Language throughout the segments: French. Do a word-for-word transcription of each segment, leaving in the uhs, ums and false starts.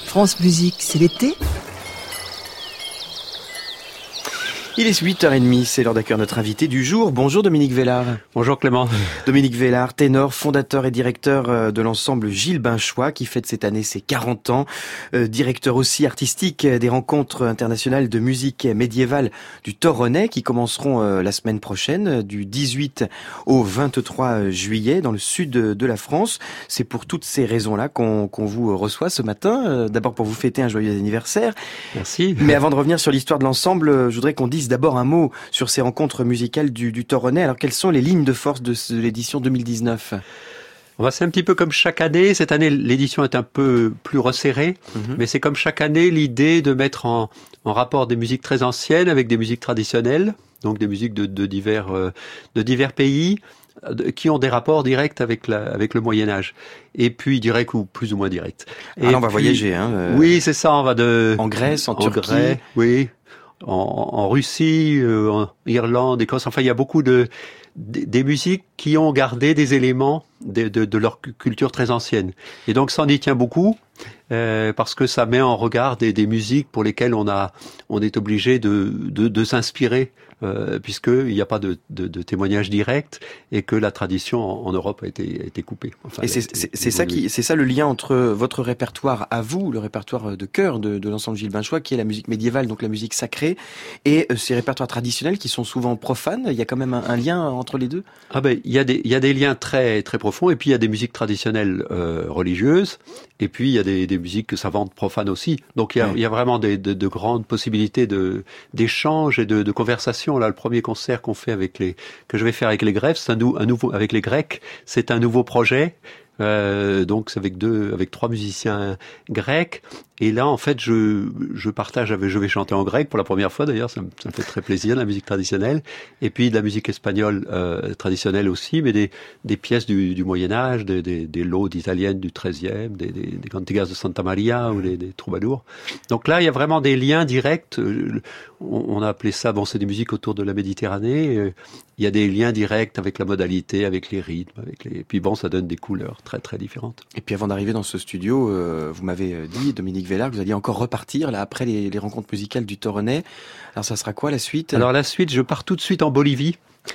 France Musique, c'est l'été. Il est huit heures trente, c'est l'heure d'accueillir notre invité du jour. Bonjour Dominique Vellard. Bonjour Clément. Dominique Vellard, ténor, fondateur et directeur de l'ensemble Gilles Binchois qui fête cette année ses quarante ans. Euh, directeur aussi artistique des rencontres internationales de musique médiévale du Toronnet qui commenceront euh, la semaine prochaine du dix-huit au vingt-trois juillet dans le sud de, de la France. C'est pour toutes ces raisons-là qu'on, qu'on vous reçoit ce matin. Euh, d'abord pour vous fêter un joyeux anniversaire. Merci. Mais avant de revenir sur l'histoire de l'ensemble, je voudrais qu'on dise d'abord un mot sur ces rencontres musicales du, du Toronnet. Alors, quelles sont les lignes de force de, ce, de l'édition deux mille dix-neuf ? C'est un petit peu comme chaque année. Cette année, l'édition est un peu plus resserrée, mmh. mais c'est comme chaque année l'idée de mettre en, en rapport des musiques très anciennes avec des musiques traditionnelles, donc des musiques de, de, divers, euh, de divers pays, qui ont des rapports directs avec, la, avec le Moyen-Âge. Et puis, direct ou plus ou moins direct. Et ah, là, on va puis, voyager. Hein, euh... Oui, c'est ça. On va de... En Grèce, en, en Turquie. Grèce, oui. En, en Russie, euh, en Irlande, Écosse, enfin il y a beaucoup de, de des musiques qui ont gardé des éléments de, de, de leur culture très ancienne. Et donc ça en y tient beaucoup euh, parce que ça met en regard des, des musiques pour lesquelles on a on est obligé de, de, de s'inspirer euh, puisqu'il n'y a pas de, de, de témoignage direct et que la tradition en, en Europe a été, a été coupée. Enfin, et c'est, été, c'est, c'est ça qui c'est ça le lien entre votre répertoire à vous, le répertoire de cœur de, de l'ensemble Gilles Binchois, qui est la musique médiévale, donc la musique sacrée, et ces répertoires traditionnels qui sont souvent profanes. Il y a quand même un, un lien entre les deux. Ah ben il y a des il y a des liens très très profonds, et puis il y a des musiques traditionnelles euh, religieuses, et puis il y a des, des musiques savantes profanes aussi. Donc il y a, ouais. il y a vraiment des, de, de grandes possibilités de d'échange et de, de conversation. Là, le premier concert qu'on fait avec les que je vais faire avec les Grecs, c'est un, nou, un nouveau avec les Grecs, c'est un nouveau projet. Euh, donc c'est avec deux, avec trois musiciens grecs. Et là, en fait, je je partage, avec, je vais chanter en grec pour la première fois d'ailleurs. Ça me, ça me fait très plaisir, de la musique traditionnelle. Et puis de la musique espagnole euh, traditionnelle aussi, mais des des pièces du, du Moyen Âge, des des, des laudes italiennes du treizième, des des, des cantigas de Santa Maria ou des, des troubadours. Donc là, il y a vraiment des liens directs. On, on a appelé ça, bon, c'est des musiques autour de la Méditerranée. Il y a des liens directs avec la modalité, avec les rythmes, avec les. Et puis bon, ça donne des couleurs très très différentes. Et puis avant d'arriver dans ce studio, euh, vous m'avez dit, Dominique Vellard, que vous alliez encore repartir là après les, les rencontres musicales du Toronnet. Alors ça sera quoi la suite ? Alors la suite, je pars tout de suite en Bolivie,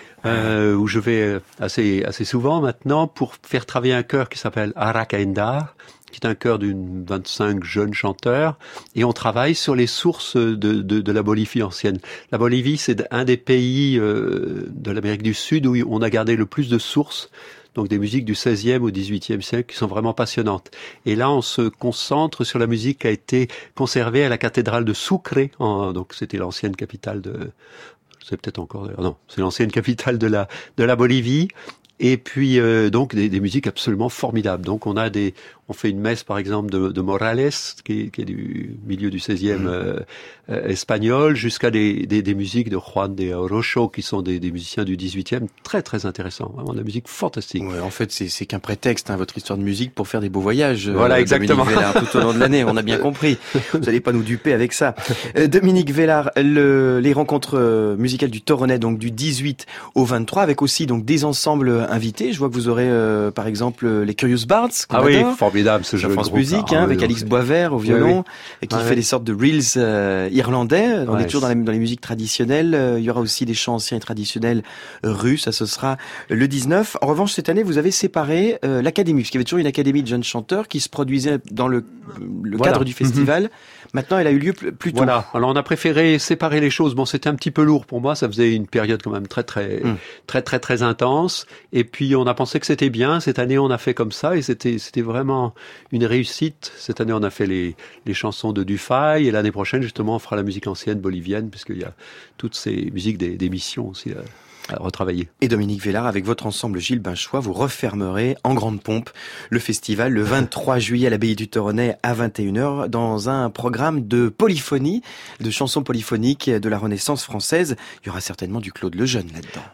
euh, où je vais assez assez souvent maintenant pour faire travailler un chœur qui s'appelle Aracaendar, qui est un chœur d'une vingt-cinq jeunes chanteurs, et on travaille sur les sources de, de, de la Bolivie ancienne. La Bolivie, c'est un des pays euh, de l'Amérique du Sud où on a gardé le plus de sources, donc des musiques du seizième au dix-huitième siècle qui sont vraiment passionnantes. Et là, on se concentre sur la musique qui a été conservée à la cathédrale de Sucre, en, donc c'était l'ancienne capitale de... C'est peut-être encore... Non, c'est l'ancienne capitale de la, de la Bolivie. Et puis euh, donc des, des musiques absolument formidables. Donc on a des, on fait une messe par exemple de, de Morales, qui est, qui est du milieu du seizième mmh. euh, euh, espagnol, jusqu'à des, des, des musiques de Juan de Orocho, qui sont des, des musiciens du dix-huitième, très très intéressants, vraiment de la musique fantastique. Ouais, en fait c'est, c'est qu'un prétexte, hein, votre histoire de musique, pour faire des beaux voyages. Voilà, euh, exactement. Dominique Vellard, tout au long de l'année, on a bien compris. Vous n'allez pas nous duper avec ça. Euh, Dominique Vellard, le, les rencontres musicales du Toronnet, donc du dix-huit au vingt-trois, avec aussi donc des ensembles invités. Je vois que vous aurez euh, par exemple les Curious Bards. Ah oui, formidable ce jeu. France Musique, hein, ah, avec oui, Alix Boisvert au violon, oui, oui. et qui ah, fait oui. des sortes de reels euh, irlandais. On ouais, est toujours dans les, dans les musiques traditionnelles. Euh, il y aura aussi des chants anciens et traditionnels euh, russes. Ça, ce sera le dix-neuf. En revanche, cette année, vous avez séparé euh, l'académie, parce qu'il y avait toujours une académie de jeunes chanteurs qui se produisait dans le, le voilà. cadre du festival. Mm-hmm. Maintenant, elle a eu lieu plus, plus tôt. Voilà. Alors, on a préféré séparer les choses. Bon, c'était un petit peu lourd pour moi. Ça faisait une période quand même très, très, mm. très, très, très intense. Et puis, on a pensé que c'était bien. Cette année, on a fait comme ça, et c'était, c'était vraiment une réussite. Cette année, on a fait les, les chansons de Dufay, et l'année prochaine, justement, on fera la musique ancienne bolivienne, puisqu'il y a toutes ces musiques des, des missions aussi à, à retravailler. Et Dominique Vellard, avec votre ensemble Gilles Binchois, vous refermerez en grande pompe le festival le vingt-trois juillet à l'abbaye du Toronnet à vingt et une heures dans un programme de polyphonie, de chansons polyphoniques de la Renaissance française. Il y aura certainement du Claude Lejeune là-dedans.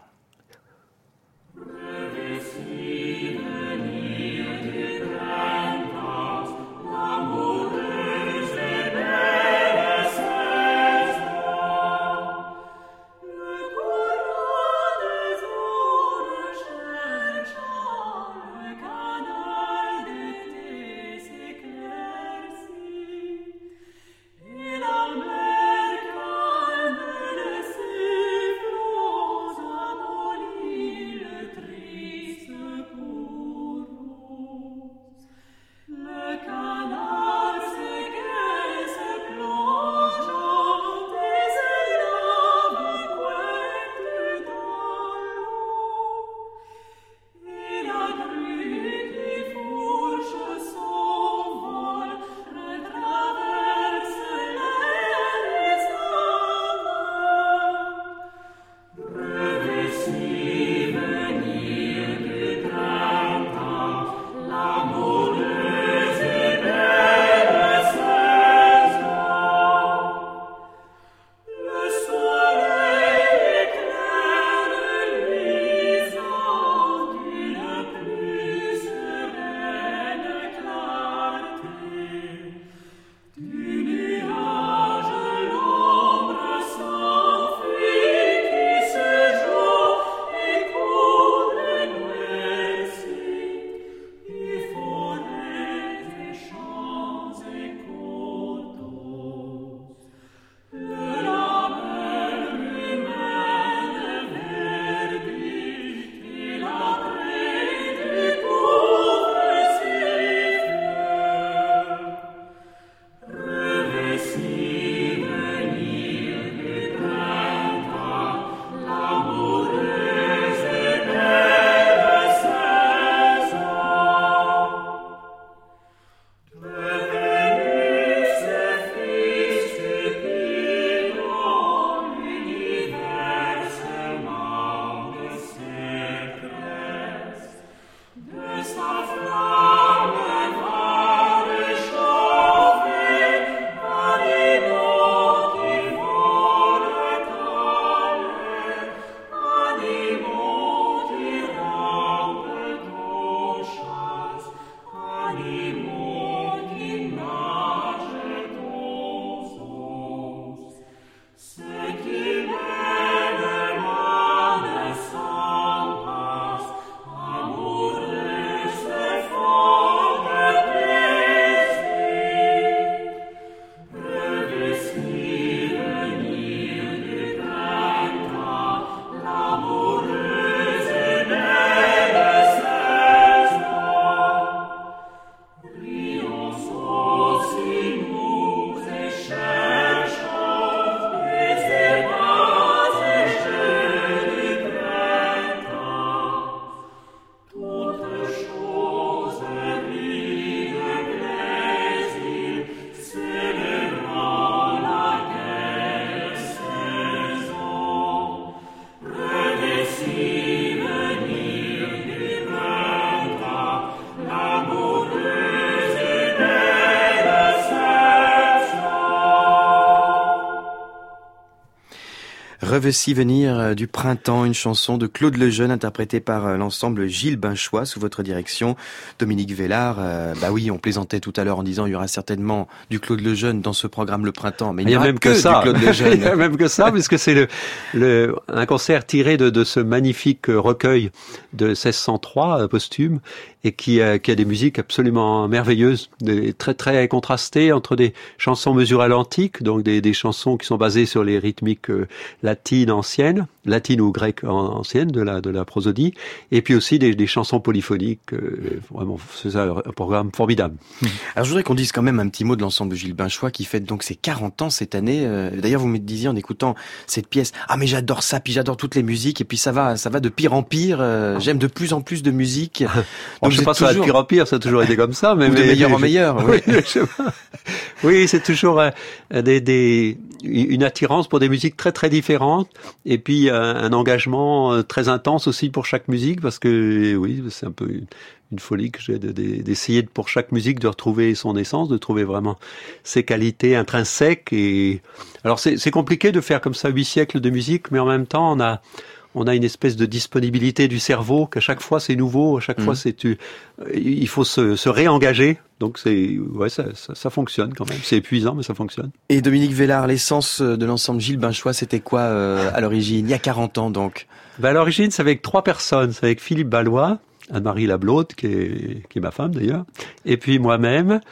Revoici venir du printemps, une chanson de Claude Lejeune interprétée par l'ensemble Gilles Binchois sous votre direction, Dominique Vélard. Euh, bah oui, on plaisantait tout à l'heure en disant il y aura certainement du Claude Lejeune dans ce programme Le Printemps, mais il n'y a même que, que ça. Du Claude Lejeune. Il y a même que ça, puisque c'est le, le un concert tiré de, de ce magnifique recueil de seize cent trois posthume et qui a, qui a des musiques absolument merveilleuses, des, très très contrastées entre des chansons mesurées à l'antique, donc des, des chansons qui sont basées sur les rythmiques euh, latines anciennes, latines ou grecques anciennes de la de la prosodie, et puis aussi des, des chansons polyphoniques. Euh, vraiment, c'est ça, un programme formidable. Alors je voudrais qu'on dise quand même un petit mot de l'ensemble Gilles Binchois qui fête donc ses quarante ans cette année. Euh, d'ailleurs, vous me disiez en écoutant cette pièce, ah mais j'adore ça, puis j'adore toutes les musiques, et puis ça va, ça va de pire en pire. Euh, j'aime de plus en plus de musique. Donc, je sais pas si ça va de pire en pire, ça a toujours été comme ça, mais, ou de mais, meilleur mais, en meilleur. Oui, oui, je sais pas. Oui, c'est toujours euh, des, des, une attirance pour des musiques très très différentes, et puis euh, un engagement euh, très intense aussi pour chaque musique, parce que oui, c'est un peu une, une folie que j'ai de, de, d'essayer de, pour chaque musique de retrouver son essence, de trouver vraiment ses qualités intrinsèques. Et alors c'est, c'est compliqué de faire comme ça huit siècles de musique, mais en même temps on a on a une espèce de disponibilité du cerveau, qu'à chaque fois c'est nouveau, à chaque mmh. fois c'est tu, il faut se, se réengager. Donc c'est, ouais, ça, ça, ça fonctionne quand même. C'est épuisant, mais ça fonctionne. Et Dominique Vélard, l'essence de l'ensemble Gilles Binchois, c'était quoi euh, à l'origine, il y a quarante ans donc? Ben à l'origine, c'est avec trois personnes. C'est avec Philippe Ballois, Anne-Marie Lablaude, qui est, qui est ma femme d'ailleurs, et puis moi-même.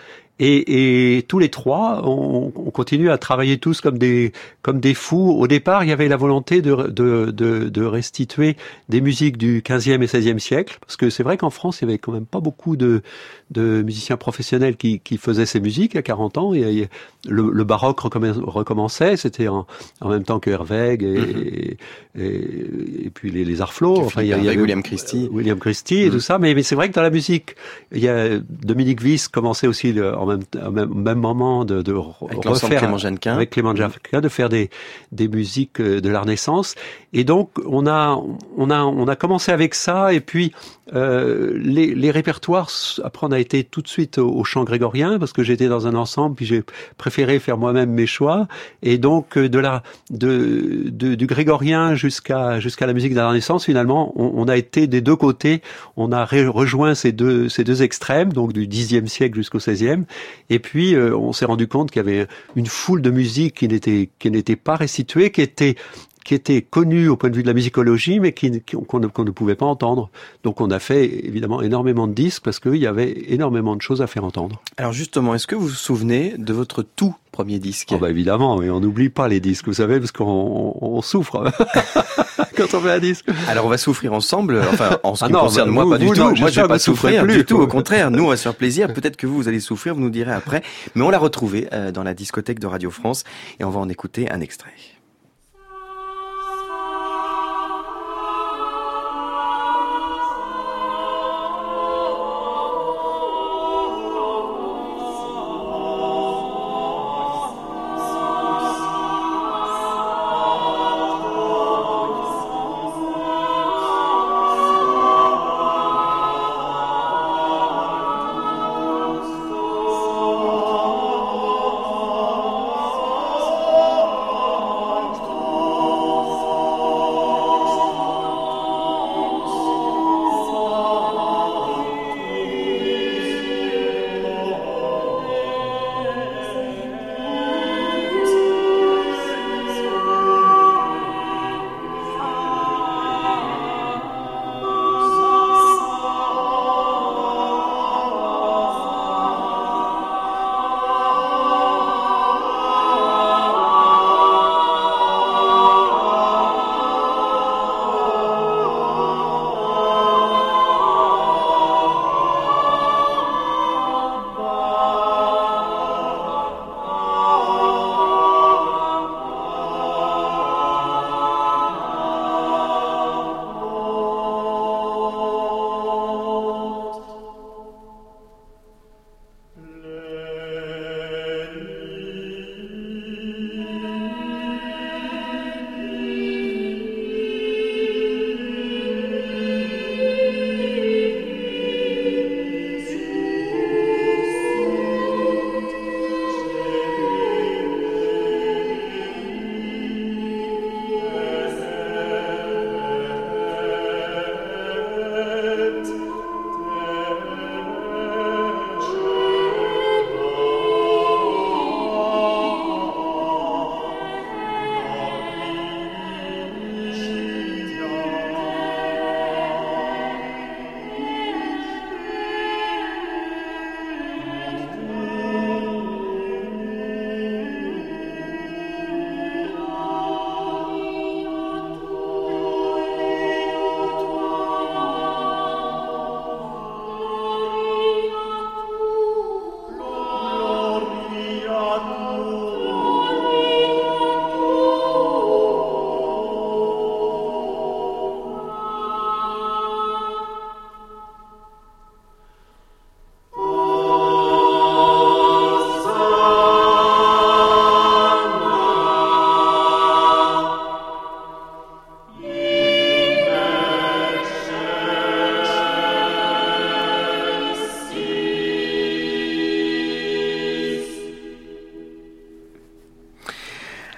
Et, et tous les trois, on, on continue à travailler tous comme des comme des fous. Au départ, il y avait la volonté de de de, de restituer des musiques du quinzième et seizième siècle, parce que c'est vrai qu'en France, il y avait quand même pas beaucoup de de musiciens professionnels qui qui faisaient ces musiques il y a quarante ans. Et, et le, le baroque recommençait, c'était en, en même temps que Herweg et, mm-hmm. et, et, et puis les, les Arflots. Enfin, il y, il y avait William Christie, euh, William Christie et mm. tout ça. Mais mais c'est vrai que dans la musique, il y a Dominique Wyss commençait aussi le, en même, au même, même moment de, de avec refaire Clément Jeannequin. avec Clément Jeannequin, de faire des des musiques de la Renaissance. Et donc on a on a on a commencé avec ça, et puis euh, les les répertoires. Après on a été tout de suite au, au chant grégorien, parce que j'étais dans un ensemble, puis j'ai préféré faire moi-même mes choix. Et donc de la de, de du grégorien jusqu'à jusqu'à la musique de la Renaissance, finalement on, on a été des deux côtés. On a re, rejoint ces deux ces deux extrêmes, donc du dixième siècle jusqu'au seizième. Et puis, euh, on s'est rendu compte qu'il y avait une foule de musiques qui n'étaient qui n'étaient pas restituées, qui étaient qui étaient connues au point de vue de la musicologie, mais qui, qui qu'on, ne, qu'on ne pouvait pas entendre. Donc, on a fait évidemment énormément de disques parce qu'il y avait énormément de choses à faire entendre. Alors justement, est-ce que vous vous souvenez de votre tout premier disque? Oh bah évidemment, mais on n'oublie pas les disques, vous savez, parce qu'on on, on souffre quand on fait un disque. Alors on va souffrir ensemble. Enfin, en ce qui ah non, me concerne, bah, moi vous, pas vous, du non, tout. Moi je vais pas souffrir plus, du tout. quoi. Au contraire, nous on va se faire plaisir. Peut-être que vous, vous allez souffrir, vous nous direz après. Mais on l'a retrouvé euh, dans la discothèque de Radio France et on va en écouter un extrait.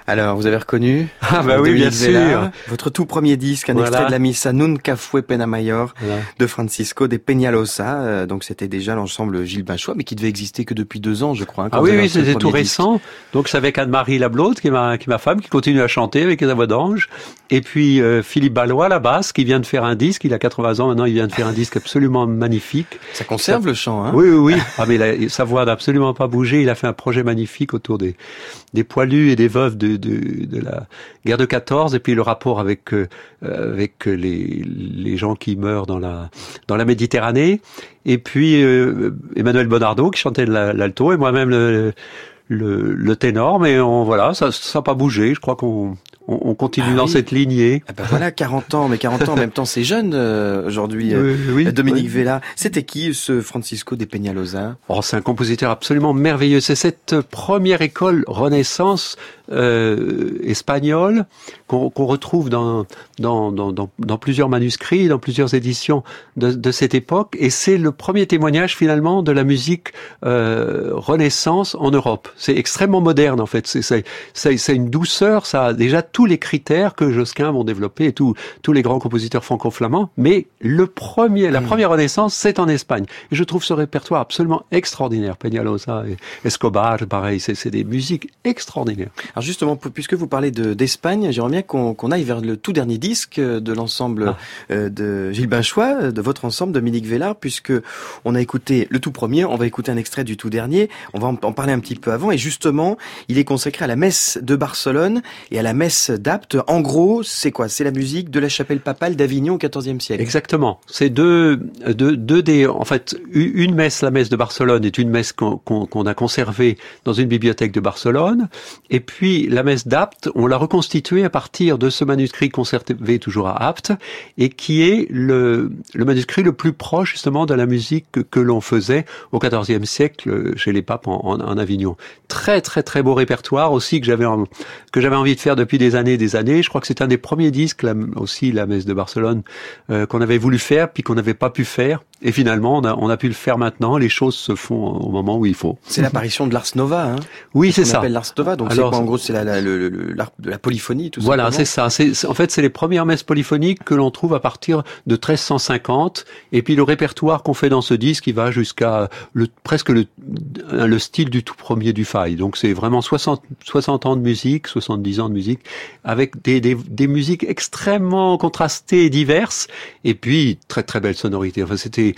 Alors, vous avez reconnu? Ah bah oui, bien sûr. Votre tout premier disque, un voilà. extrait de la Missa Nunca Fue Pena Mayor voilà. de Francisco de Peñalosa. Euh, donc c'était déjà l'ensemble Gilles Binchois, mais qui devait exister que depuis deux ans, je crois. Hein, ah oui, oui, c'était tout récent. Disque. Donc c'est avec Anne-Marie Lablaute, qui est ma, qui est ma femme, qui continue à chanter avec la voix d'ange. Et puis euh, Philippe Ballois, la basse, qui vient de faire un disque. Il a quatre-vingts ans maintenant, il vient de faire un disque absolument magnifique. Ça conserve ça... le chant, hein? Oui, oui, oui. Ah mais la, sa voix n'a absolument pas bougé. Il a fait un projet magnifique autour des, des poilus et des veuves de, de, de la guerre de quatorze, et puis le rapport avec euh, avec les les gens qui meurent dans la dans la Méditerranée, et puis euh, Emmanuel Bonardo qui chantait l'alto et moi-même le, le le ténor, mais on, voilà, ça ça n'a pas bougé. Je crois qu'on on continue ah dans oui. cette lignée. Ah ben voilà, quarante ans, mais quarante ans en même temps, c'est jeune euh, aujourd'hui. Euh, oui, oui, Dominique oui. Vella, c'était qui ce Francisco de Peñalosa? Oh, c'est un compositeur absolument merveilleux. C'est cette première école Renaissance euh, espagnole qu'on qu'on retrouve dans, dans dans dans dans plusieurs manuscrits, dans plusieurs éditions de, de cette époque, et c'est le premier témoignage finalement de la musique euh, Renaissance en Europe. C'est extrêmement moderne en fait. C'est c'est c'est, c'est une douceur. Ça a déjà tous les critères que Josquin vont développer et tous tous les grands compositeurs franco-flamands, mais le premier, la première Renaissance, c'est en Espagne. Et je trouve ce répertoire absolument extraordinaire. Peñalosa et Escobar, pareil, c'est c'est des musiques extraordinaires. Alors justement, puisque vous parlez de d'Espagne, j'aimerais bien qu'on qu'on aille vers le tout dernier disque de l'ensemble ah. de Gilles Binchois, de votre ensemble, Dominique Vellard, puisque on a écouté le tout premier, on va écouter un extrait du tout dernier. On va en parler un petit peu avant, et justement, il est consacré à la messe de Barcelone et à la messe d'Apt. En gros, c'est quoi? C'est la musique de la chapelle papale d'Avignon au quatorzième siècle. Exactement. C'est deux, deux, deux des, en fait, une messe, la messe de Barcelone, est une messe qu'on, qu'on, qu'on a conservée dans une bibliothèque de Barcelone. Et puis, la messe d'Apt, on l'a reconstituée à partir de ce manuscrit conservé toujours à Apt, et qui est le, le manuscrit le plus proche, justement, de la musique que, que l'on faisait au quatorzième siècle chez les papes en, en, en Avignon. Très, très, très beau répertoire aussi que j'avais, en, que j'avais envie de faire depuis des années et des années. Je crois que c'est un des premiers disques, là, aussi, la messe de Barcelone, euh, qu'on avait voulu faire, puis qu'on n'avait pas pu faire. Et finalement, on a, on a pu le faire maintenant. Les choses se font au moment où il faut. C'est l'apparition de l'Ars Nova, hein? Oui, c'est ça. On appelle l'Ars Nova. Donc, alors, c'est quoi, en gros, c'est la, la, le, le, l'art de la polyphonie, tout ça. Voilà, c'est ça. C'est, c'est, en fait, c'est les premières messes polyphoniques que l'on trouve à partir de treize cent cinquante. Et puis, le répertoire qu'on fait dans ce disque, il va jusqu'à le, presque le, le style du tout premier du Fay. Donc, c'est vraiment soixante, soixante ans de musique, soixante-dix ans de musique, avec des, des, des musiques extrêmement contrastées et diverses. Et puis, très, très belle sonorité. Enfin, c'était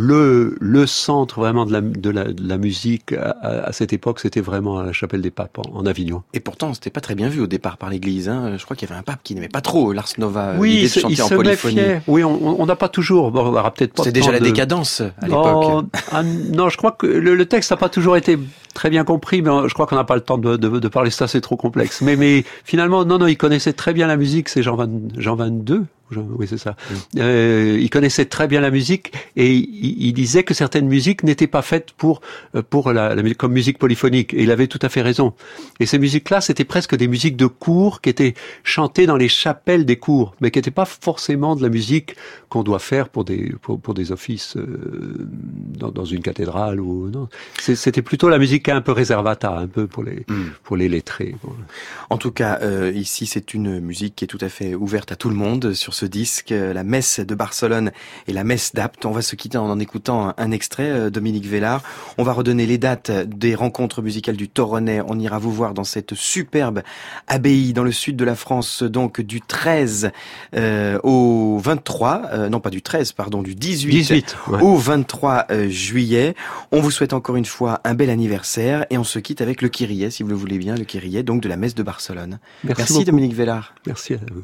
le le centre vraiment de la de la, de la musique à, à cette époque, c'était vraiment à la chapelle des papes en, en Avignon. Et pourtant, c'était pas très bien vu au départ par l'Église. Hein. Je crois qu'il y avait un pape qui n'aimait pas trop l'Ars Nova, oui, l'idée de chanter il en se polyphonie. Méfiait. Oui, on n'a pas toujours. Bon, on aura peut-être pas. C'est déjà la de... décadence à l'époque. Oh, ah, non, je crois que le, le texte n'a pas toujours été très bien compris, mais je crois qu'on n'a pas le temps de, de, de parler de ça, c'est trop complexe. Mais, mais finalement, non, non, il connaissait très bien la musique. C'est Jean, Jean vingt-deux. Oui, c'est ça. Mmh. Euh, il connaissait très bien la musique et il, il disait que certaines musiques n'étaient pas faites pour pour la, la comme musique polyphonique. Et il avait tout à fait raison. Et ces musiques-là, c'était presque des musiques de cour qui étaient chantées dans les chapelles des cours, mais qui n'étaient pas forcément de la musique qu'on doit faire pour des pour, pour des offices euh, dans, dans une cathédrale ou non. C'était plutôt la musique un peu réservata, un peu pour les mmh. pour les lettrés. En tout cas, euh, ici, c'est une musique qui est tout à fait ouverte à tout le monde sur ce disque, la messe de Barcelone et la messe d'Apt. On va se quitter en en écoutant un extrait, Dominique Vellard. On va redonner les dates des rencontres musicales du Toronnais. On ira vous voir dans cette superbe abbaye dans le sud de la France, donc du treize euh, au vingt-trois, euh, non pas du treize, pardon, du dix-huit, dix-huit ouais. au vingt-trois euh, juillet. On vous souhaite encore une fois un bel anniversaire et on se quitte avec le Kyrie, si vous le voulez bien, le Kyrie, donc de la messe de Barcelone. Merci, Merci Dominique Vellard. Merci à vous.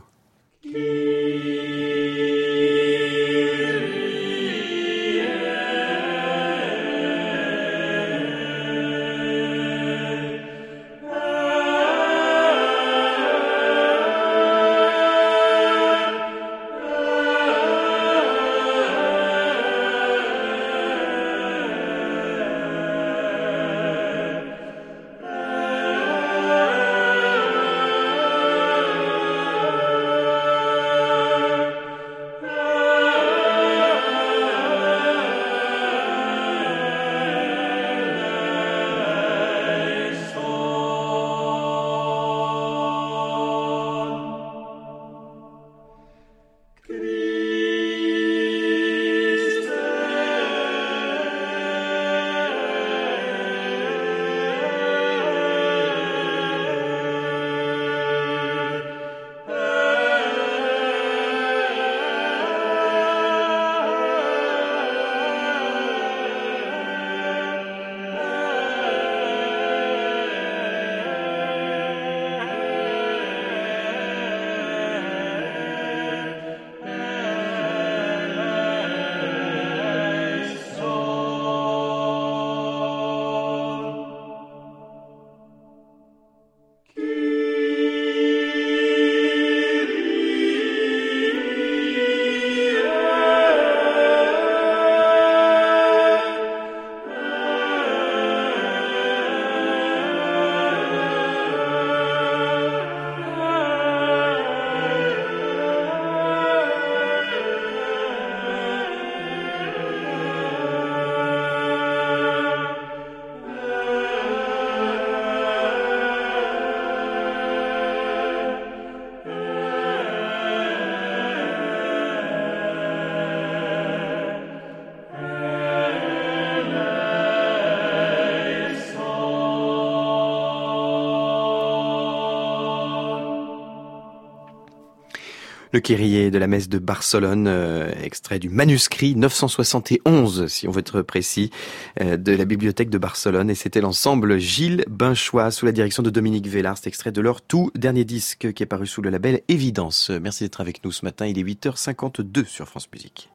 Le Kyrie de la messe de Barcelone, euh, extrait du manuscrit neuf cent soixante et onze, si on veut être précis, euh, de la bibliothèque de Barcelone. Et c'était l'ensemble Gilles Binchois, sous la direction de Dominique Vélard. C'est extrait de leur tout dernier disque qui est paru sous le label Évidence. Merci d'être avec nous ce matin. Il est huit heures cinquante-deux sur France Musique.